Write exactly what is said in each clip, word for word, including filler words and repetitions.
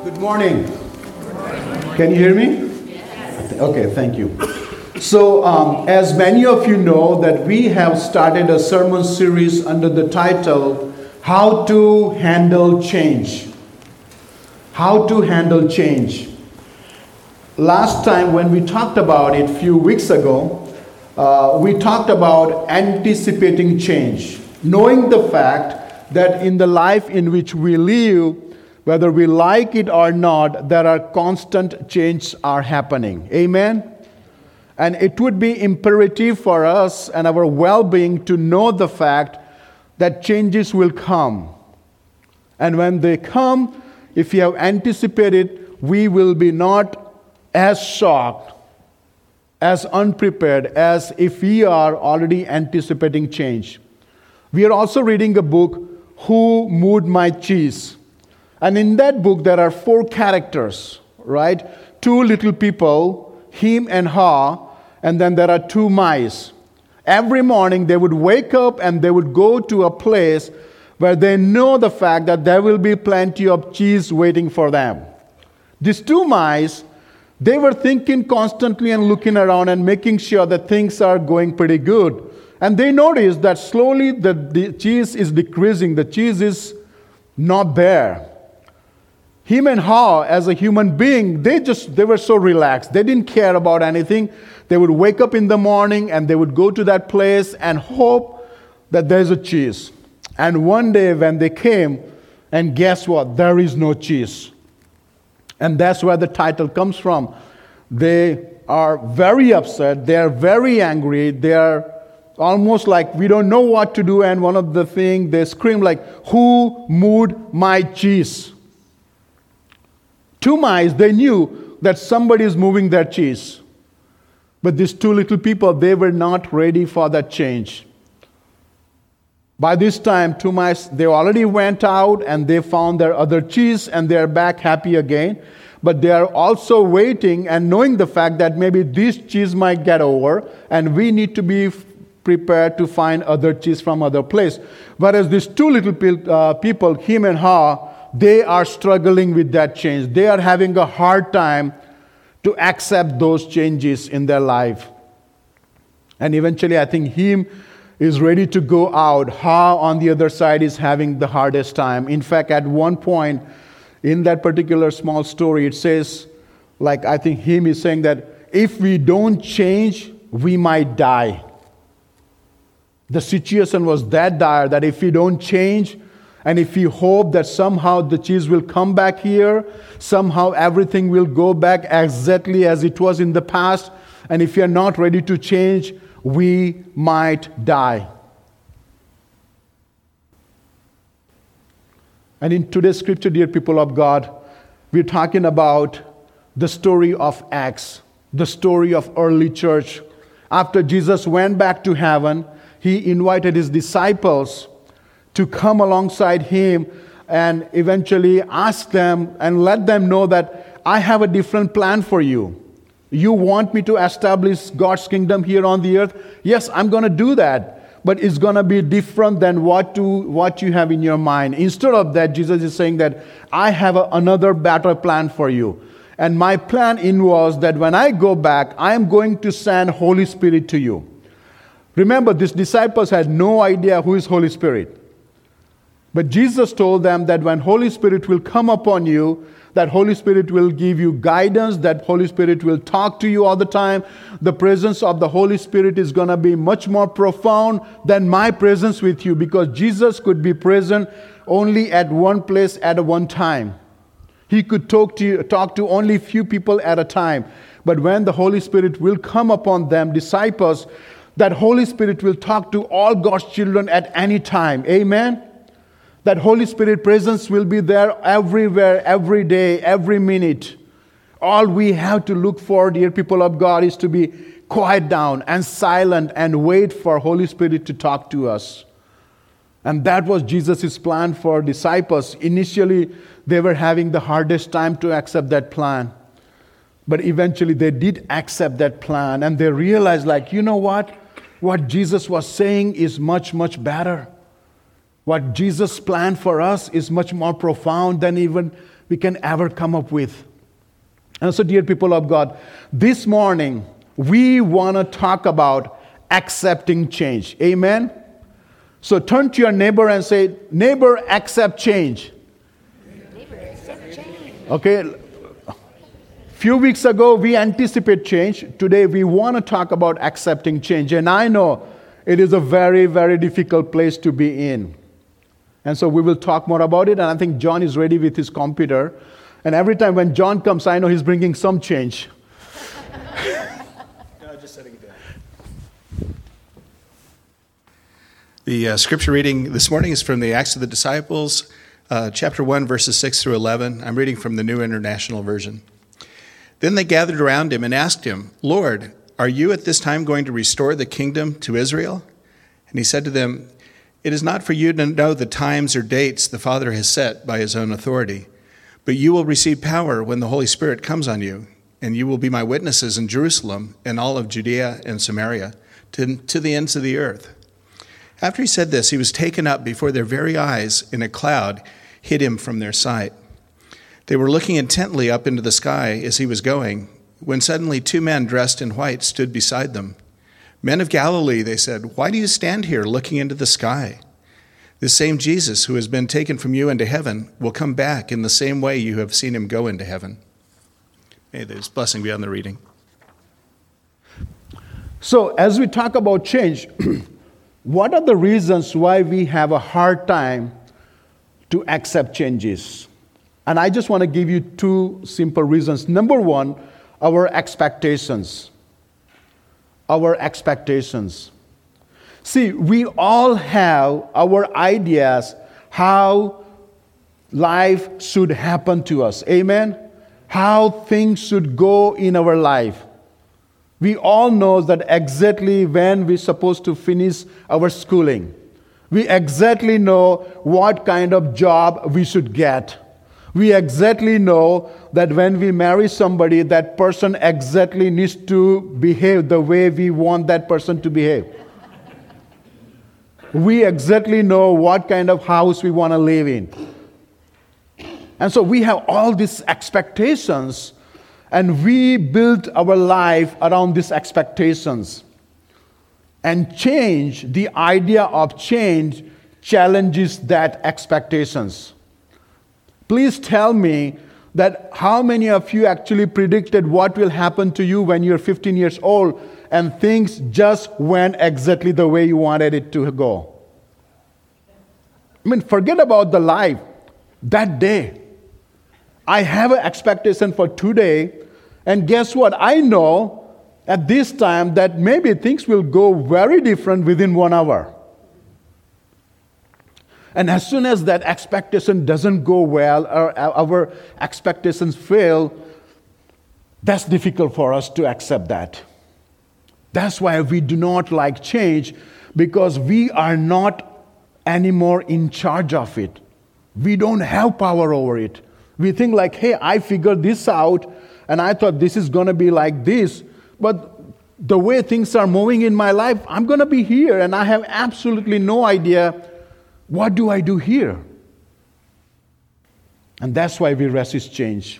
Good morning. Can you hear me? Yes. Okay, thank you. So, um, as many of you know, that we have started a sermon series under the title, How to Handle Change. How to Handle Change. Last time when we talked about it a few weeks ago, uh, we talked about anticipating change, knowing the fact that in the life in which we live, whether we like it or not, there are constant changes are happening. Amen? And it would be imperative for us and our well-being to know the fact that changes will come. And when they come, if you have anticipated, we will be not as shocked, as unprepared as if we are already anticipating change. We are also reading a book, Who Moved My Cheese? And in that book, there are four characters, right? Two little people, him and her, and then there are two mice. Every morning, they would wake up and they would go to a place where they know the fact that there will be plenty of cheese waiting for them. These two mice, they were thinking constantly and looking around and making sure that things are going pretty good. And they noticed that slowly the, the cheese is decreasing. The cheese is not there. Him and her, as a human being, they just they were so relaxed. They didn't care about anything. They would wake up in the morning and they would go to that place and hope that there's a cheese. And one day when they came, and guess what? There is no cheese. And that's where the title comes from. They are very upset. They are very angry. They are almost like, we don't know what to do. And one of the things, they scream like, who moved my cheese? Two mice, they knew that somebody is moving their cheese. But these two little people, they were not ready for that change. By this time, two mice, they already went out and they found their other cheese and they are back happy again. But they are also waiting and knowing the fact that maybe this cheese might get over and we need to be prepared to find other cheese from other place. Whereas these two little pe- uh, people, him and her, they are struggling with that change. They are having a hard time to accept those changes in their life. And eventually, I think him is ready to go out. Her, on the other side, is having the hardest time. In fact, at one point, in that particular small story, it says, like I think him is saying that if we don't change, we might die. The situation was that dire that if we don't change, and if we hope that somehow the cheese will come back here, somehow everything will go back exactly as it was in the past, and if we are not ready to change, we might die. And in today's scripture, dear people of God, we're talking about the story of Acts, the story of early church. After Jesus went back to heaven, he invited his disciples to come alongside him and eventually ask them and let them know that I have a different plan for you. You want me to establish God's kingdom here on the earth? Yes, I'm going to do that. But it's going to be different than what, to, what you have in your mind. Instead of that, Jesus is saying that I have a, another better plan for you. And my plan involves that when I go back, I am going to send Holy Spirit to you. Remember, these disciples had no idea who is Holy Spirit. But Jesus told them that when Holy Spirit will come upon you, that Holy Spirit will give you guidance, that Holy Spirit will talk to you all the time. The presence of the Holy Spirit is going to be much more profound than my presence with you, because Jesus could be present only at one place at one time. He could talk to you, talk to only few people at a time. But when the Holy Spirit will come upon them, disciples, that Holy Spirit will talk to all God's children at any time. Amen? That Holy Spirit presence will be there everywhere, every day, every minute. All we have to look for, dear people of God, is to be quiet down and silent and wait for Holy Spirit to talk to us. And that was Jesus' plan for disciples. Initially, they were having the hardest time to accept that plan. But eventually, they did accept that plan. And they realized, like, you know what? What Jesus was saying is much, much better. What Jesus planned for us is much more profound than even we can ever come up with. And so, dear people of God, this morning, we want to talk about accepting change. Amen? So turn to your neighbor and say, neighbor, accept change. Neighbor, accept change. Okay. A few weeks ago, we anticipate change. Today, we want to talk about accepting change. And I know it is a very, very difficult place to be in. And so we will talk more about it. And I think John is ready with his computer. And every time when John comes, I know he's bringing some change. No, just setting it down. The uh, scripture reading this morning is from the Acts of the Disciples, uh, chapter one, verses six through eleven. I'm reading from the New International Version. Then they gathered around him and asked him, Lord, are you at this time going to restore the kingdom to Israel? And he said to them, it is not for you to know the times or dates the Father has set by his own authority, but you will receive power when the Holy Spirit comes on you, and you will be my witnesses in Jerusalem and all of Judea and Samaria, to, to the ends of the earth. After he said this, he was taken up before their very eyes, and a cloud hid him from their sight. They were looking intently up into the sky as he was going, when suddenly two men dressed in white stood beside them. Men of Galilee, they said, why do you stand here looking into the sky? This same Jesus who has been taken from you into heaven will come back in the same way you have seen him go into heaven. May this blessing be on the reading. So as we talk about change, what are the reasons why we have a hard time to accept changes? And I just want to give you two simple reasons. Number one, our expectations. Our expectations. See, we all have our ideas how life should happen to us. Amen? How things should go in our life. We all know that exactly when we're supposed to finish our schooling. We exactly know what kind of job we should get. We exactly know that when we marry somebody, that person exactly needs to behave the way we want that person to behave. We exactly know what kind of house we want to live in. And so we have all these expectations, and we build our life around these expectations. And change, the idea of change, challenges that expectations. Please tell me that how many of you actually predicted what will happen to you when you're fifteen years old and things just went exactly the way you wanted it to go? I mean, forget about the life. That day, I have an expectation for today, and guess what? I know at this time that maybe things will go very different within one hour. And as soon as that expectation doesn't go well, or our expectations fail, that's difficult for us to accept that. That's why we do not like change, because we are not anymore in charge of it. We don't have power over it. We think like, hey, I figured this out, and I thought this is going to be like this, but the way things are moving in my life, I'm going to be here, and I have absolutely no idea what do I do here. And that's why we resist change.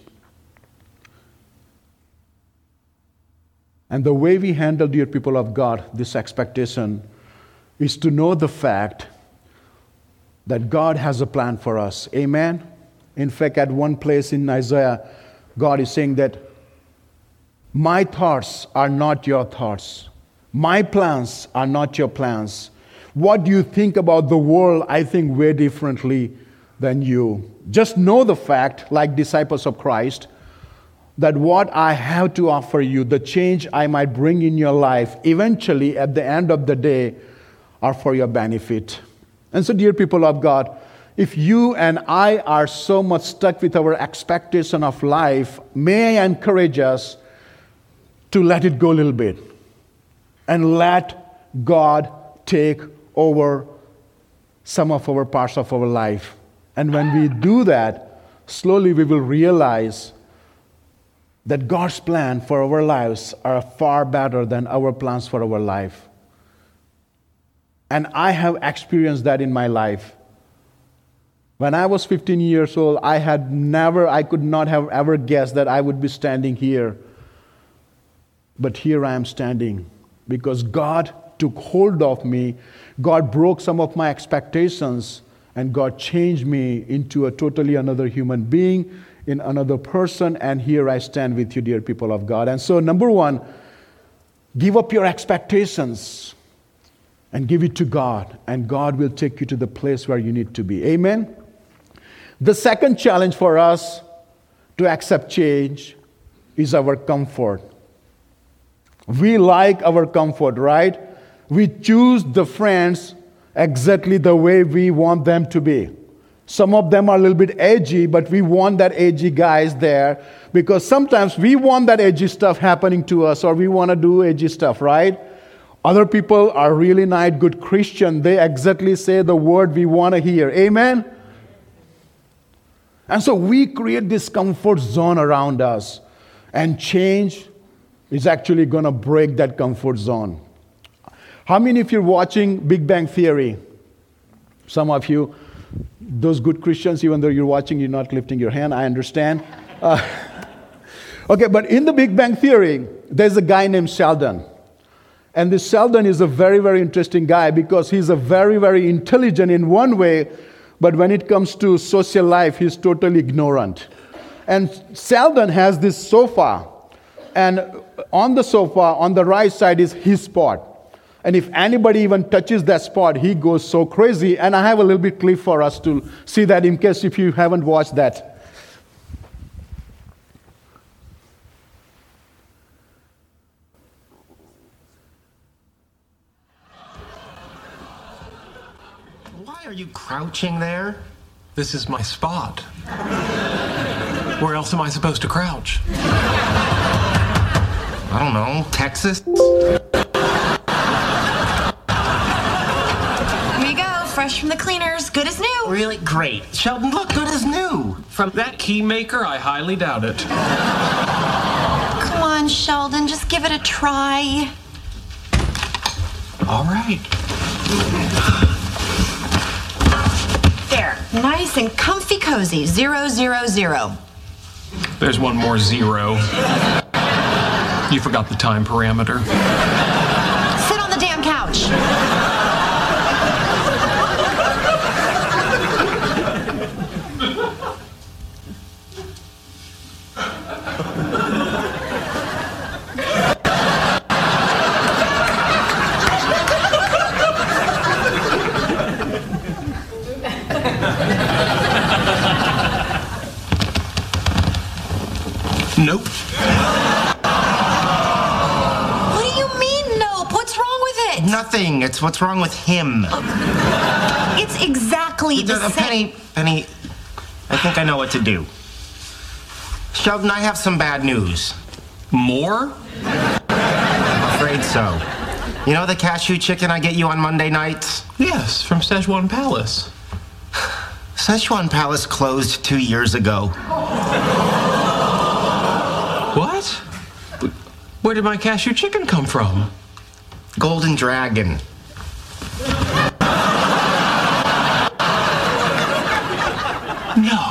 And the way we handle, dear people of God, this expectation is to know the fact that God has a plan for us. Amen? In fact, at one place in Isaiah, God is saying that my thoughts are not your thoughts. My plans are not your plans. What do you think about the world? I think way differently than you. Just know the fact, like disciples of Christ, that what I have to offer you, the change I might bring in your life, eventually at the end of the day, are for your benefit. And so, dear people of God, if you and I are so much stuck with our expectation of life, may I encourage us to let it go a little bit and let God take over some of our parts of our life. And when we do that, slowly we will realize that God's plan for our lives are far better than our plans for our life. And I have experienced that in my life. When I was fifteen years old, I had never, I could not have ever guessed that I would be standing here. But here I am standing because God took hold of me. God broke some of my expectations, and God changed me into a totally another human being, in another person, and here I stand with you, dear people of God. And so, number one, give up your expectations and give it to God, and God will take you to the place where you need to be. Amen? The second challenge for us to accept change is our comfort. We like our comfort, right? We choose the friends exactly the way we want them to be. Some of them are a little bit edgy, but we want that edgy guys there because sometimes we want that edgy stuff happening to us, or we want to do edgy stuff, right? Other people are really nice, good Christian. They exactly say the word we want to hear. Amen? And so we create this comfort zone around us, and change is actually going to break that comfort zone. How many of you are watching Big Bang Theory? Some of you, those good Christians, even though you're watching, you're not lifting your hand, I understand. Uh, okay, but in the Big Bang Theory, there's a guy named Sheldon. And this Sheldon is a very, very interesting guy because he's a very, very intelligent in one way, but when it comes to social life, he's totally ignorant. And Sheldon has this sofa, and on the sofa, on the right side is his spot. And if anybody even touches that spot, he goes so crazy. And I have a little bit clip for us to see that in case if you haven't watched that. Why are you crouching there? This is my spot. Where else am I supposed to crouch? I don't know, Texas? Here you go, fresh from the cleaners, good as new. Really? Great. Sheldon, look, good as new. From that key maker, I highly doubt it. Come on, Sheldon, just give it a try. All right. There, nice and comfy cozy, zero, zero, zero. There's one more zero. You forgot the time parameter. Sit on the damn couch. Nope. What do you mean, nope? What's wrong with it? Nothing. It's what's wrong with him. It's exactly the Uh, same. Penny, Penny, I think I know what to do. Sheldon, I have some bad news. More? I'm afraid so. You know the cashew chicken I get you on Monday nights? Yes, from Szechuan Palace. Szechuan Palace closed two years ago. What? Where did my cashew chicken come from? Golden Dragon. No.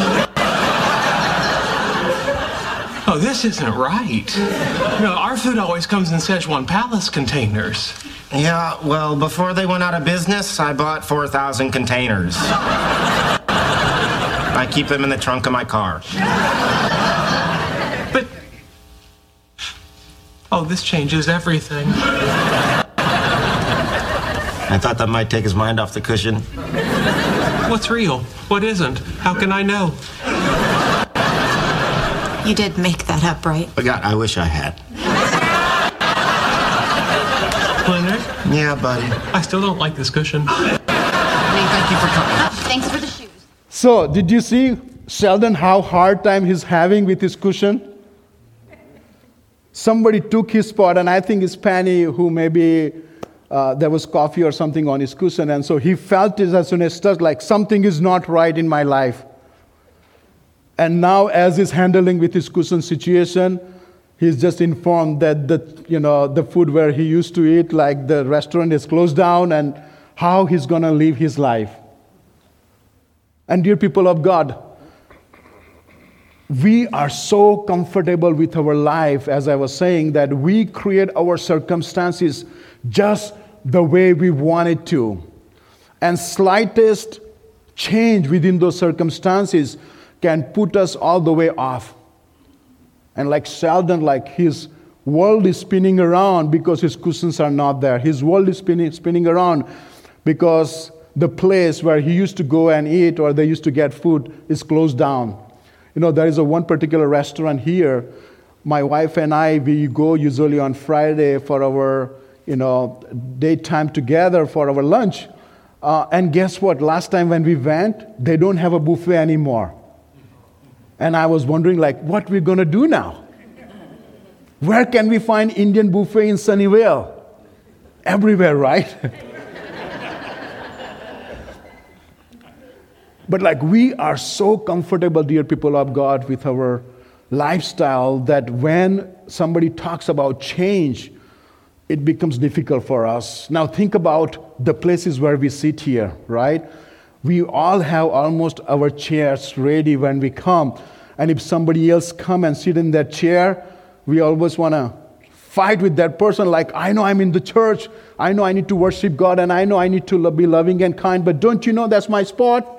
Oh, this isn't right. No, our food always comes in Szechuan Palace containers. Yeah, well, before they went out of business, I bought four thousand containers. I keep them in the trunk of my car. But... Oh, this changes everything. I thought that might take his mind off the cushion. What's real? What isn't? How can I know? You did make that up, right? But God, I wish I had. Leonard, Yeah, buddy. I still don't like this cushion. Hey, thank you for coming. Thanks for the shoes. So, did you see, Sheldon, how hard time he's having with his cushion? Somebody took his spot, and I think it's Penny who maybe uh, there was coffee or something on his cushion, and so he felt it as soon as it like something is not right in my life. And now, as he's handling with his cushion situation, he's just informed that the you know the food where he used to eat, like the restaurant, is closed down, and how he's gonna live his life. And dear people of God, we are so comfortable with our life, as I was saying, that we create our circumstances just the way we want it to. And slightest change within those circumstances can put us all the way off. And like Sheldon, like his world is spinning around because his cushions are not there. His world is spinning, spinning around because the place where he used to go and eat or they used to get food is closed down. You know, there is a one particular restaurant here. My wife and I, we go usually on Friday for our, you know, daytime together for our lunch. Uh, and guess what? Last time when we went, they don't have a buffet anymore. And I was wondering, like, what we're going to do now? Where can we find Indian buffet in Sunnyvale? Everywhere, right? But like we are so comfortable, dear people of God, with our lifestyle that when somebody talks about change, it becomes difficult for us. Now think about the places where we sit here, right? We all have almost our chairs ready when we come. And if somebody else come and sit in that chair, we always want to fight with that person. Like, I know I'm in the church. I know I need to worship God. And I know I need to be loving and kind. But don't you know that's my spot?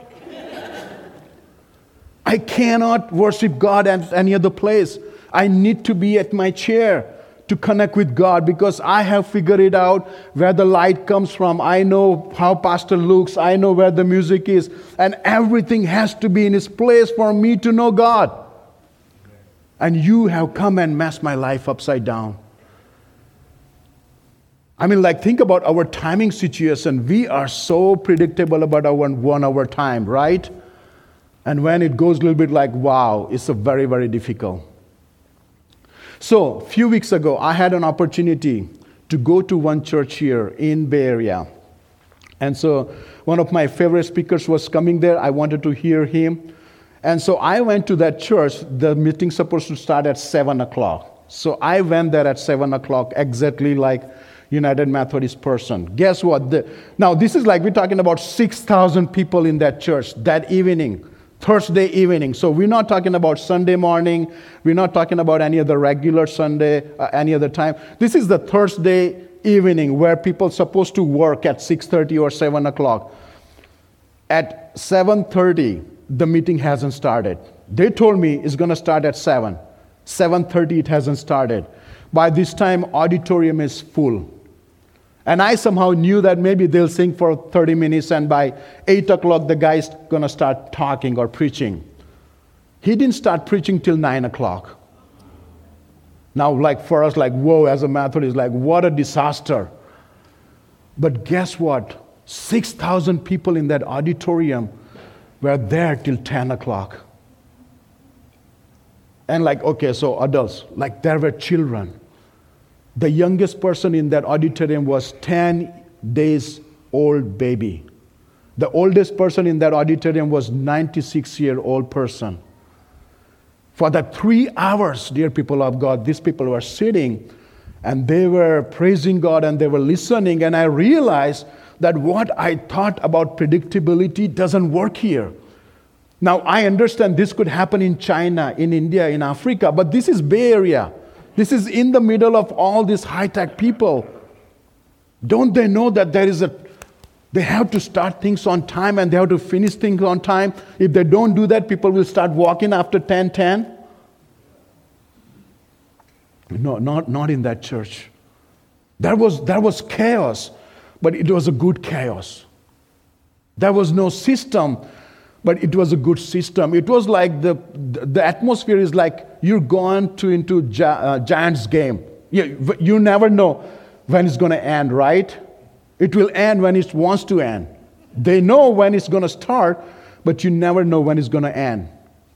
I cannot worship God at any other place. I need to be at my chair to connect with God because I have figured it out where the light comes from. I know how pastor looks. I know where the music is. And everything has to be in its place for me to know God. And you have come and messed my life upside down. I mean, like, think about our timing situation. We are so predictable about our one-hour time, right? And when it goes a little bit like, wow, it's a very, very difficult. So, a few weeks ago, I had an opportunity to go to one church here in Bay Area. And so, one of my favorite speakers was coming there. I wanted to hear him. And so, I went to that church. The meeting's supposed to start at seven o'clock. So, I went there at seven o'clock, exactly like United Methodist person. Guess what? The, now, this is like we're talking about six thousand people in that church that evening. Thursday evening. So we're not talking about Sunday morning. We're not talking about any other regular Sunday, uh, any other time. This is the Thursday evening where people are supposed to work at six thirty or seven o'clock. At seven thirty, the meeting hasn't started. They told me it's going to start at seven. seven thirty, it hasn't started. By this time, auditorium is full. And I somehow knew that maybe they'll sing for thirty minutes and by eight o'clock the guy's going to start talking or preaching. He didn't start preaching till nine o'clock. Now, like for us, like, whoa, as a Methodist, like, what a disaster. But guess what? six thousand people in that auditorium were there till ten o'clock. And like, okay, so adults, like there were children. The youngest person in that auditorium was ten days old baby. The oldest person in that auditorium was ninety-six year old person. For that three hours, dear people of God, these people were sitting and they were praising God and they were listening. And I realized that what I thought about predictability doesn't work here. Now, I understand this could happen in China, in India, in Africa, but this is Bay Area. This is in the middle of all these high-tech people. Don't they know that there is a, they have to start things on time and they have to finish things on time? If they don't do that, people will start walking after ten ten. No, not, not in that church. There was, there was chaos, but it was a good chaos. There was no system, but it was a good system. It was like the the atmosphere is like you're going to into gi- uh, Giants game. You, you never know when it's going to end, right? It will end when it wants to end. They know when it's going to start, but you never know when it's going to end.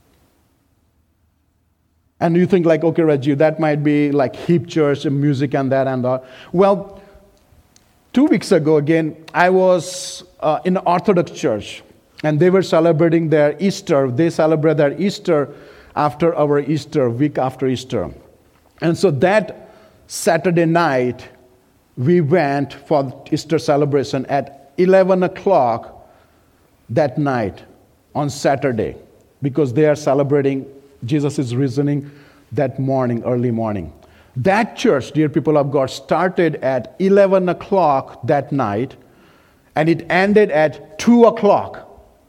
And you think like, okay, Reggie, that might be like hip church and music and that and that. Well, two weeks ago, again, I was uh, in an Orthodox church. And they were celebrating their Easter. They celebrate their Easter after our Easter, week after Easter. And so that Saturday night, we went for Easter celebration at eleven o'clock that night on Saturday because they are celebrating Jesus' risen that morning, early morning. That church, dear people of God, started at eleven o'clock that night, and it ended at two o'clock.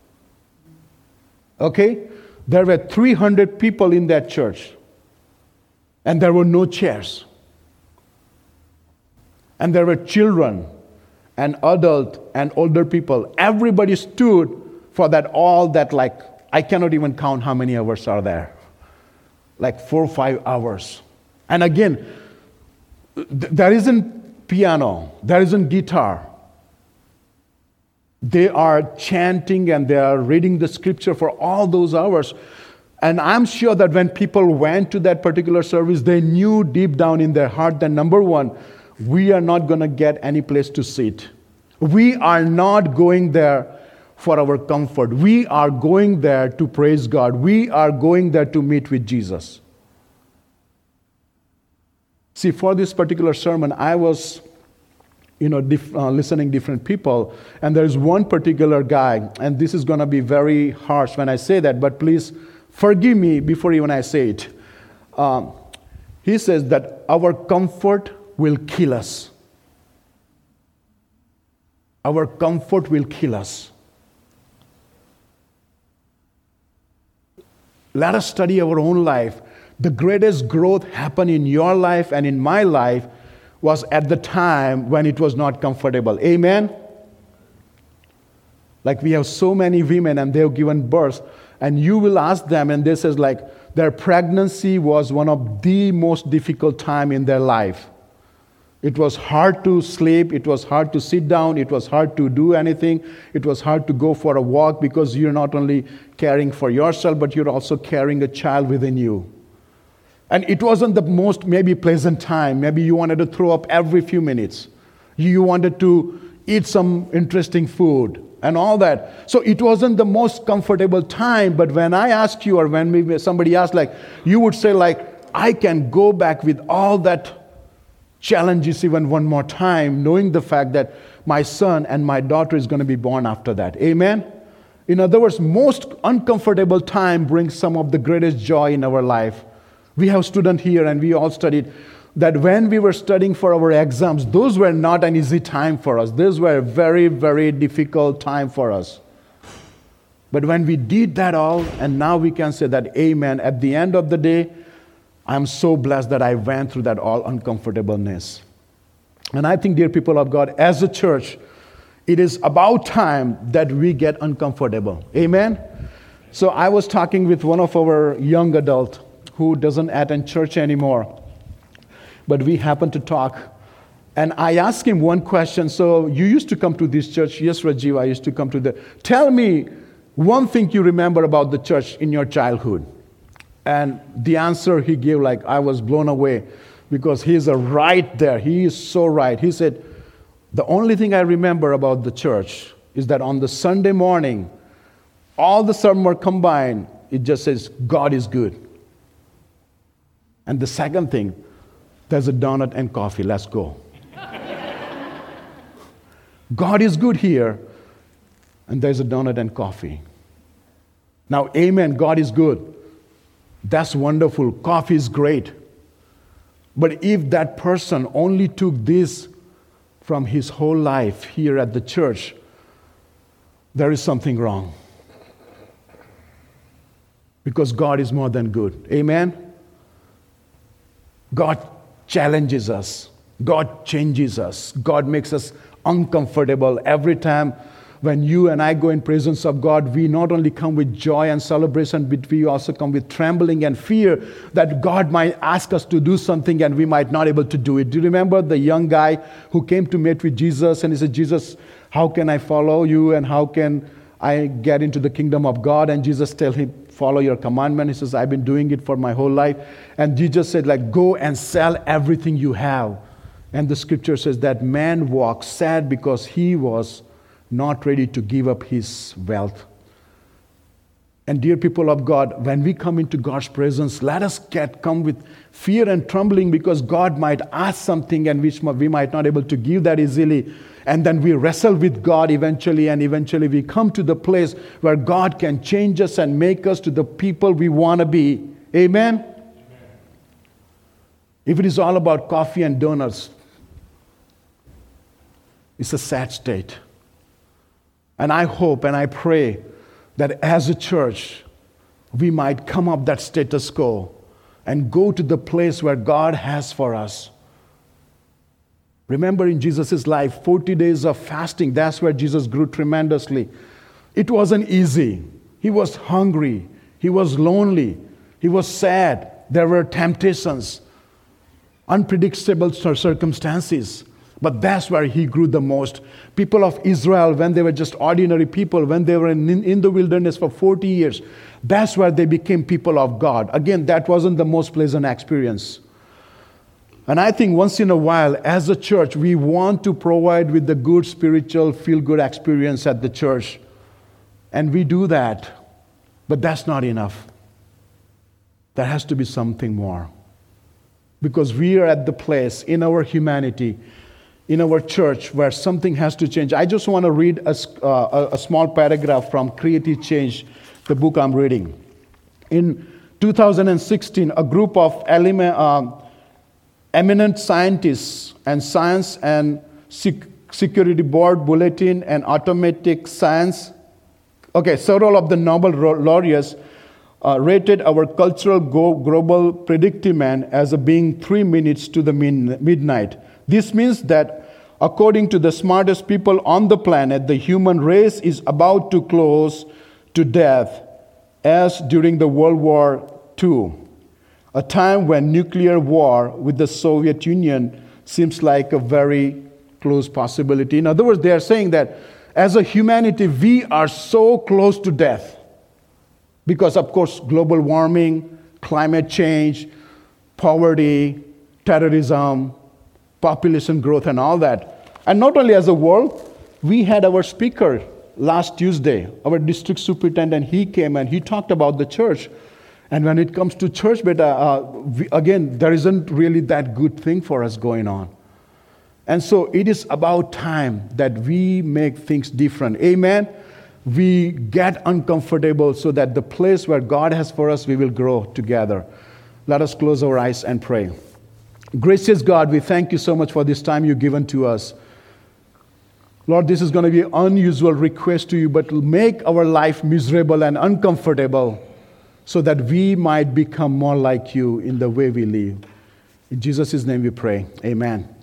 Okay? There were three hundred people in that church, and there were no chairs. And there were children and adult and older people. Everybody stood for that, all that, like, I cannot even count how many hours are there. Like four or five hours. And again, th- there isn't piano, there isn't guitar. They are chanting and they are reading the scripture for all those hours. And I'm sure that when people went to that particular service, they knew deep down in their heart that number one, we are not going to get any place to sit. We are not going there for our comfort. We are going there to praise God. We are going there to meet with Jesus. See, for this particular sermon, I was, you know, dif- uh, listening different people, and there's one particular guy, and this is going to be very harsh when I say that, but please forgive me before even I say it. Um, he says that our comfort will kill us. Our comfort will kill us. Let us study our own life. The greatest growth happened in your life and in my life was at the time when it was not comfortable. Amen? Like we have so many women and they've given birth, and you will ask them and they says like their pregnancy was one of the most difficult time in their life. It was hard to sleep, it was hard to sit down, it was hard to do anything, it was hard to go for a walk because you're not only caring for yourself, but you're also carrying a child within you. And it wasn't the most maybe pleasant time. Maybe you wanted to throw up every few minutes. You wanted to eat some interesting food and all that. So it wasn't the most comfortable time, but when I ask you or when maybe somebody asks, like, you would say like, I can go back with all that challenges even one more time, knowing the fact that my son and my daughter is going to be born after that. Amen? In other words, most uncomfortable time brings some of the greatest joy in our life. We have students here and we all studied that when we were studying for our exams, those were not an easy time for us. Those were a very, very difficult time for us. But when we did that all, and now we can say that, amen, at the end of the day, I'm so blessed that I went through that all uncomfortableness. And I think, dear people of God, as a church, it is about time that we get uncomfortable. Amen? So I was talking with one of our young adults who doesn't attend church anymore. But we happened to talk. And I asked him one question. So you used to come to this church. Yes, Rajiv, I used to come to the... Tell me one thing you remember about the church in your childhood. And the answer he gave, like, I was blown away because he's a right there. He is so right. He said, the only thing I remember about the church is that on the Sunday morning, all the sermons were combined. It just says, God is good. And the second thing, there's a donut and coffee. Let's go. God is good here. And there's a donut and coffee. Now, amen, God is good. That's wonderful. Coffee is great. But if that person only took this from his whole life here at the church, there is something wrong. Because God is more than good. Amen? God challenges us. God changes us. God makes us uncomfortable every time. When you and I go in presence of God, we not only come with joy and celebration, but we also come with trembling and fear that God might ask us to do something and we might not be able to do it. Do you remember the young guy who came to meet with Jesus and he said, Jesus, how can I follow you and how can I get into the kingdom of God? And Jesus tell him, follow your commandment. He says, I've been doing it for my whole life. And Jesus said, like, go and sell everything you have. And the scripture says that man walked sad because he was not ready to give up his wealth. And dear people of God, when we come into God's presence, let us get come with fear and trembling, because God might ask something and which we might not be able to give that easily. And then we wrestle with God eventually, and eventually we come to the place where God can change us and make us to the people we want to be. Amen? Amen. If it is all about coffee and donuts, it's a sad state. And I hope and I pray that as a church, we might come up that status quo and go to the place where God has for us. Remember in Jesus' life, forty days of fasting, that's where Jesus grew tremendously. It wasn't easy. He was hungry. He was lonely. He was sad. There were temptations, unpredictable circumstances. But that's where he grew the most. People of Israel, when they were just ordinary people, when they were in, in the wilderness for forty years, that's where they became people of God. Again, that wasn't the most pleasant experience. And I think once in a while, as a church, we want to provide with the good spiritual, feel-good experience at the church. And we do that. But that's not enough. There has to be something more. Because we are at the place in our humanity, in our church, where something has to change. I just want to read a, uh, a small paragraph from Creative Change, the book I'm reading. In two thousand sixteen, a group of element, uh, eminent scientists and science and sec- security board bulletin and automatic science, okay, several of the Nobel laureates uh, rated our cultural go- global predicament as a being three minutes to the min- midnight. This means that according to the smartest people on the planet, the human race is about to close to death, as during the World War Two, a time when nuclear war with the Soviet Union seems like a very close possibility. In other words, they are saying that as a humanity, we are so close to death because, of course, global warming, climate change, poverty, terrorism, population growth and all that. And not only as a world, we had our speaker last Tuesday, our district superintendent, he came and he talked about the church. And when it comes to church, but uh, we, again, there isn't really that good thing for us going on. And so it is about time that we make things different. Amen? We get uncomfortable so that the place where God has for us, we will grow together. Let us close our eyes and pray. Gracious God, we thank you so much for this time you've given to us. Lord, this is going to be an unusual request to you, but make our life miserable and uncomfortable so that we might become more like you in the way we live. In Jesus' name we pray. Amen.